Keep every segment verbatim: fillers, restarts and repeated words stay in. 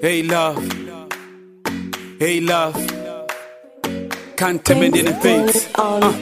Hey love, hey love, can't tell me the beats. Uh.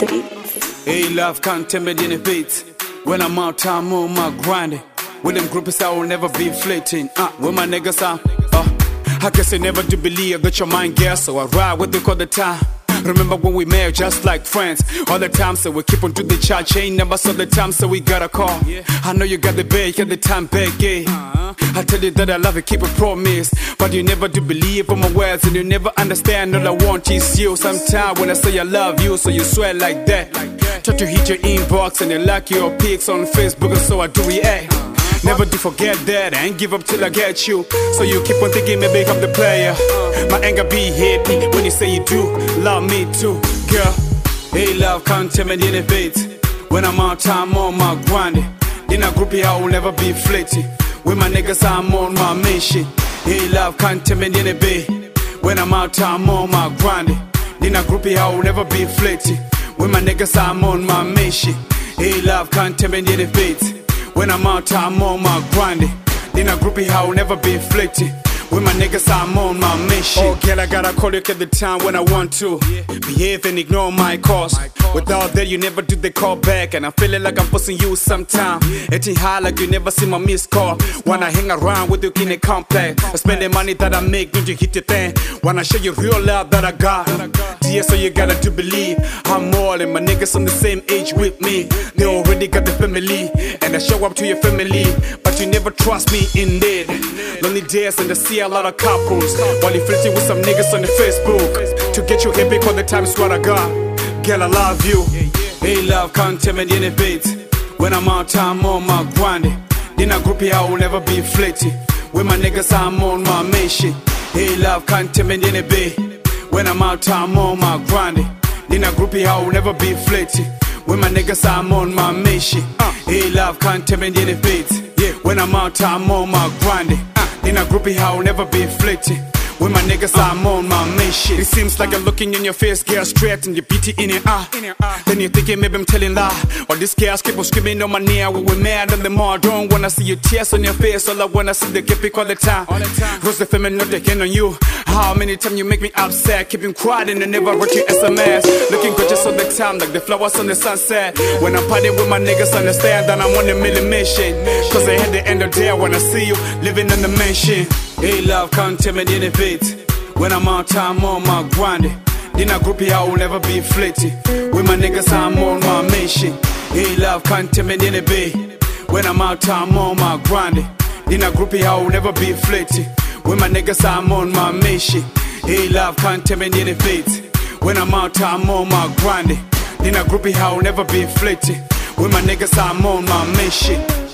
Hey love, can't tell me the beats. When I'm out, I'm on my grinding. With them groupies, I will never be fleeting. Uh, with my niggas, I, uh, I guess I never do believe I got your mind, girl, so I ride with you all the time. Remember when we met just like friends? All the time, so we keep on to the chart chain numbers all the time, so we got a call. I know you got the bag, got the time back, yeah. I tell you that I love you, keep a promise, but you never do believe on my words, and you never understand. All I want is you. Sometimes when I say I love you, so you swear like that. Try to hit your inbox and you like your pics on Facebook, and so I do react. Never do forget that, I ain't give up till I get you. So you keep on thinking maybe I'm the player. My anger be happy when you say you do love me too, girl. Hey love, can't tell me the beats. When I'm out, I'm on my grinding. In a groupie, I will never be fleeting. With my niggas, I'm on my mission. Hey love, can't tell me the beat. When I'm out, I'm on my grinding. In a groupie, I will never be fleeting. With my niggas, I'm on my mission. Hey love, can't tell me the beats. When I'm out, I'm on my grinding. In a groupie, I will never be fleeting. With my niggas, I'm on my mission. Oh, girl, I gotta call you at the time when I want to. Behave and ignore my calls. Without that, you never do the call back. And I'm feeling like I'm pushing you sometime. Acting high like you never see my missed call. Wanna hang around with you in a complex. I spend the money that I make, don't you hit your thing. Wanna show you real love that I got. Yeah, so you gotta to believe I'm all and my niggas on the same age with me. They already got the family, and I show up to your family, but you never trust me in it. Lonely days and I see a lot of couples while you flirting with some niggas on the Facebook. To get you happy all the time is what I got. Girl, I love you. Hey love, can't tell me the beats. When I'm out, I'm on my grinding. In a groupie, I will never be fleeting. With my niggas, I'm on my mission. Hey love, can't tell me the beat. When I'm out, I'm on my grinding. In a groupie, I will never be fleeting. With my niggas, I'm on my mission. Hey love, can't tell me the beats. When I'm out, I'm on my grinding. In a groupie, I will never be fleeting. With my niggas, I'm on my mission. It seems like I'm looking in your face, girl, straight and you beat it in your eye. Then you're thinking maybe I'm telling lie. All these girls keep on screaming on my neck. We were mad on the mall. Don't wanna see your tears on your face. All I wanna see the keep it all the time. Rose the family not taking on you. How many times you make me upset? Keeping quiet and I never wrote you S M S. Looking gorgeous all the time, like the flowers on the sunset. When I'm partying with my niggas, understand that I'm on a million mission. Cause I had the end of the day, I wanna see you living in the mansion. Hey love, can't tell me the beats. When I'm out, I'm on my grinding. In a groupie, I will never be fleeting. With my niggas, I'm on my mission. Hey love, can't tell me the beat. When I'm out, I'm on my grinding. In a groupie, I will never be fleeting. With my niggas, I'm on my mission. Hey love, can't tell me the beats. When I'm out, I'm on my grinding. In a groupie, I will never be fleeting. With my niggas, I'm on my mission.